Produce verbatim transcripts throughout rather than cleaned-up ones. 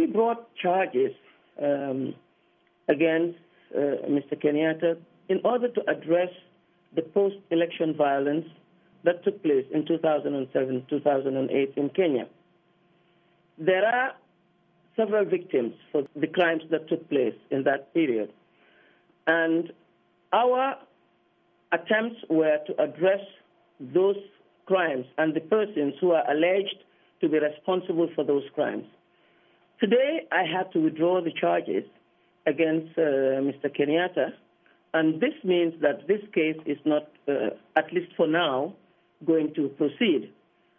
we brought charges um, against uh, Mister Kenyatta in order to address the post-election violence that took place in two thousand seven, two thousand eight in Kenya. There are several victims for the crimes that took place in that period. And our attempts were to address those crimes and the persons who are alleged to be responsible for those crimes. Today, I had to withdraw the charges against uh, Mister Kenyatta, and this means that this case is not, uh, at least for now, going to proceed.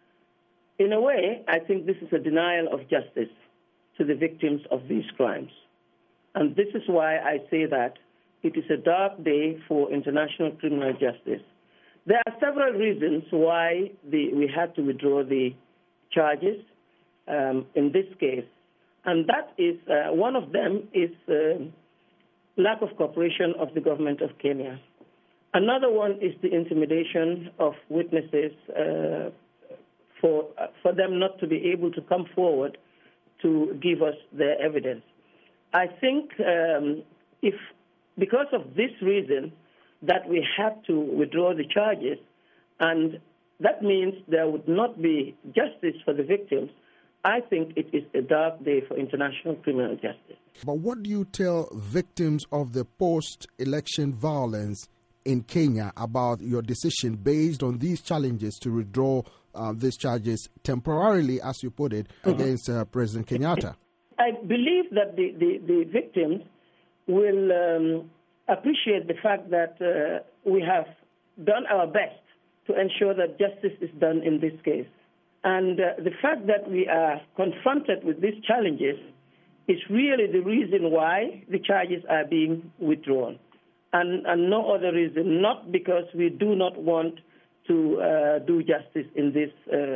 In a way, I think this is a denial of justice to the victims of these crimes. And this is why I say that it is a dark day for international criminal justice. There are several reasons why the, we had to withdraw the charges um, in this case. And that is, uh, one of them is uh, lack of cooperation of the government of Kenya. Another one is the intimidation of witnesses uh, for, uh, for them not to be able to come forward to give us their evidence. I think um, if, because of this reason, that we had to withdraw the charges, and that means there would not be justice for the victims, I think it is a dark day for international criminal justice. But what do you tell victims of the post-election violence in Kenya about your decision based on these challenges to withdraw uh, these charges temporarily, as you put it, mm-hmm. against uh, President Kenyatta? I believe that the, the, the victims will um, appreciate the fact that uh, we have done our best to ensure that justice is done in this case. And uh, the fact that we are confronted with these challenges is really the reason why the charges are being withdrawn. And, and no other reason, not because we do not want to uh, do justice in this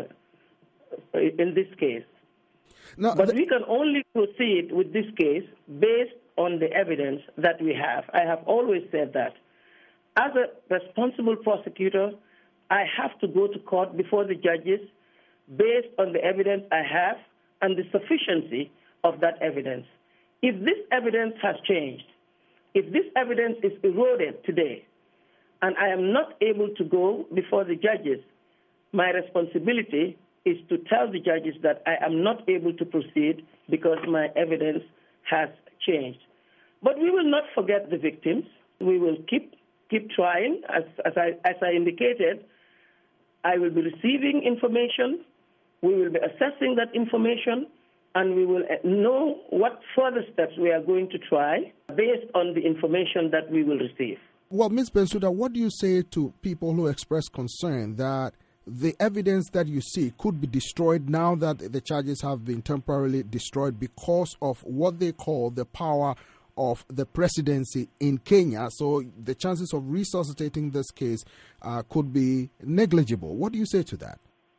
uh, in this case. No, but we can only proceed with this case based on the evidence that we have. I have always said that. As a responsible prosecutor, I have to go to court before the judges based on the evidence I have and the sufficiency of that evidence. If this evidence has changed, if this evidence is eroded today, and I am not able to go before the judges, my responsibility is to tell the judges that I am not able to proceed because my evidence has changed. But we will not forget the victims. We will keep keep trying. As, as, I, as I indicated, I will be receiving information. We will be assessing that information, and we will know what further steps we are going to try based on the information that we will receive. Well, Miz Bensouda, what do you say to people who express concern that the evidence that you see could be destroyed now that the charges have been temporarily destroyed because of what they call the power of the presidency in Kenya? So the chances of resuscitating this case uh, could be negligible. What do you say to that?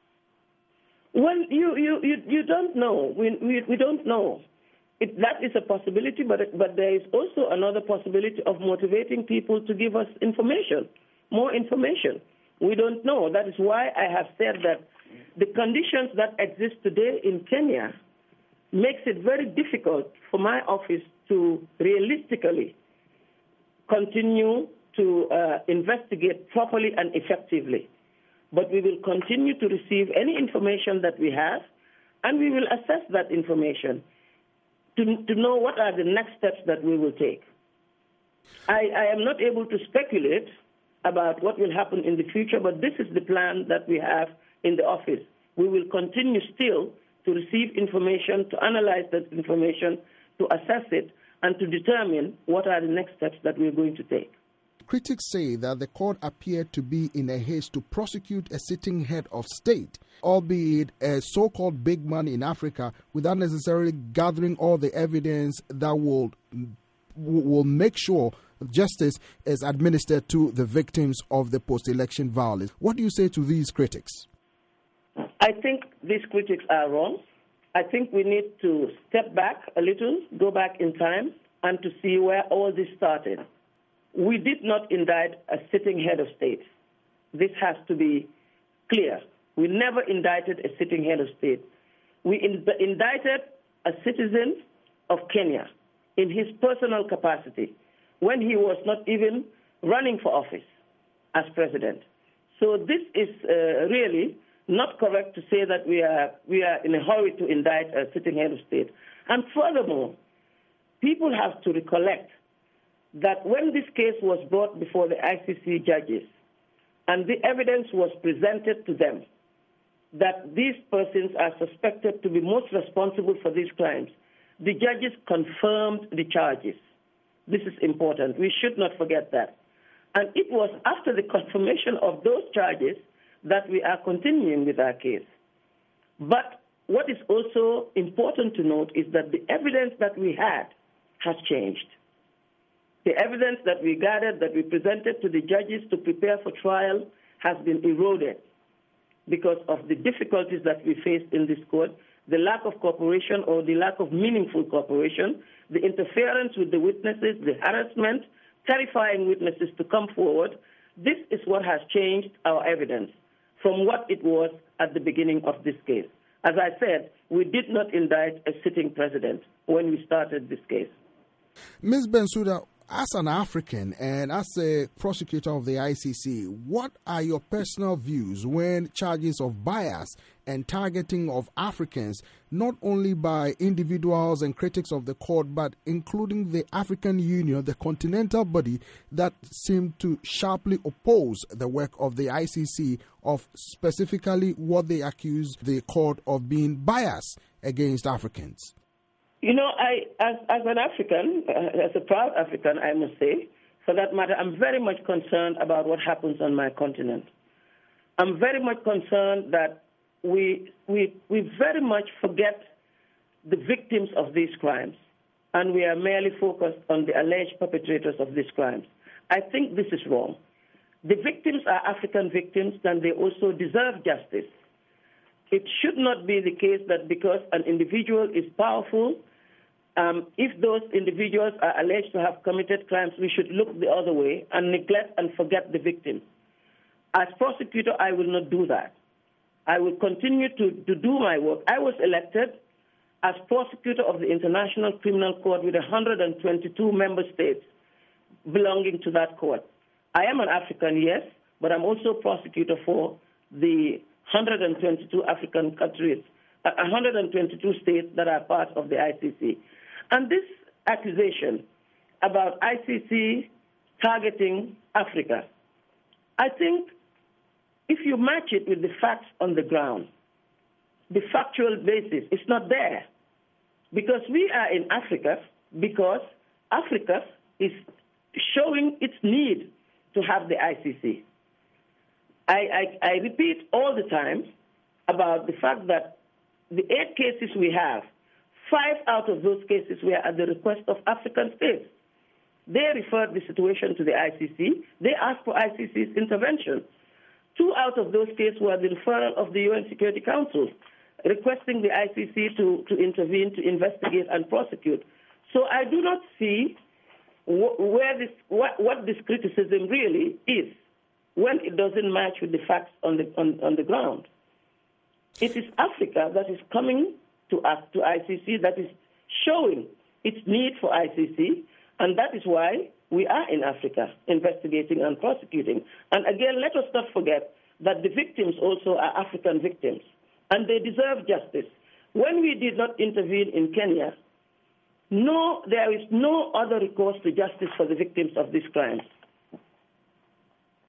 Well, you, you, you, you don't know. We, we, we don't know. It, that is a possibility, but, but there is also another possibility of motivating people to give us information, more information. We don't know. That is why I have said that the conditions that exist today in Kenya makes it very difficult for my office to realistically continue to uh, investigate properly and effectively. But we will continue to receive any information that we have, and we will assess that information to, to know what are the next steps that we will take. I, I am not able to speculate about what will happen in the future, but this is the plan that we have in the office. We will continue still to receive information, to analyze that information, to assess it, and to determine what are the next steps that we're going to take. Critics say that the court appeared to be in a haste to prosecute a sitting head of state, albeit a so-called big man in Africa, without necessarily gathering all the evidence that will, will make sure justice is administered to the victims of the post-election violence. What do you say to these critics? I think these critics are wrong. I think we need to step back a little, go back in time, and to see where all this started. We did not indict a sitting head of state. This has to be clear. We never indicted a sitting head of state. We in- indicted a citizen of Kenya in his personal capacity when he was not even running for office as president. So this is uh, really not correct to say that we are, we are in a hurry to indict a sitting head of state. And furthermore, people have to recollect that when this case was brought before the I C C judges and the evidence was presented to them that these persons are suspected to be most responsible for these crimes, the judges confirmed the charges. This is important. We should not forget that. And it was after the confirmation of those charges that we are continuing with our case. But what is also important to note is that the evidence that we had has changed. The evidence that we gathered, that we presented to the judges to prepare for trial, has been eroded because of the difficulties that we faced in this court, the lack of cooperation or the lack of meaningful cooperation, the interference with the witnesses, the harassment, terrifying witnesses to come forward. This is what has changed our evidence from what it was at the beginning of this case. As I said, we did not indict a sitting president when we started this case. Miz Bensouda, as an African and as a prosecutor of the I C C, what are your personal views when charges of bias and targeting of Africans, not only by individuals and critics of the court, but including the African Union, the continental body that seem to sharply oppose the work of the I C C, of specifically what they accuse the court of being biased against Africans? You know, I, as, as an African, uh, as a proud African, I must say, for that matter, I'm very much concerned about what happens on my continent. I'm very much concerned that we, we, we very much forget the victims of these crimes, and we are merely focused on the alleged perpetrators of these crimes. I think this is wrong. The victims are African victims, and they also deserve justice. It should not be the case that because an individual is powerful, Um, if those individuals are alleged to have committed crimes, we should look the other way and neglect and forget the victim. As prosecutor, I will not do that. I will continue to, to do my work. I was elected as prosecutor of the International Criminal Court with one hundred twenty-two member states belonging to that court. I am an African, yes, but I'm also prosecutor for the one hundred twenty-two African countries, uh, one hundred twenty-two states that are part of the I C C. And this accusation about I C C targeting Africa, I think if you match it with the facts on the ground, the factual basis is not there. Because we are in Africa, because Africa is showing its need to have the I C C. I, I, I repeat all the time about the fact that the eight cases we have, five out of those cases were at the request of African states. They referred the situation to the I C C. They asked for I C C's intervention. Two out of those cases were the referral of the U N Security Council, requesting the I C C to, to intervene, to investigate and prosecute. So I do not see wh- where this, what, what this criticism really is when it doesn't match with the facts on the, on, on the ground. It is Africa that is coming to us, to I C C, that is showing its need for I C C, and that is why we are in Africa investigating and prosecuting. And again, let us not forget that the victims also are African victims, and they deserve justice. When we did not intervene in Kenya, no, there is no other recourse to justice for the victims of these crimes.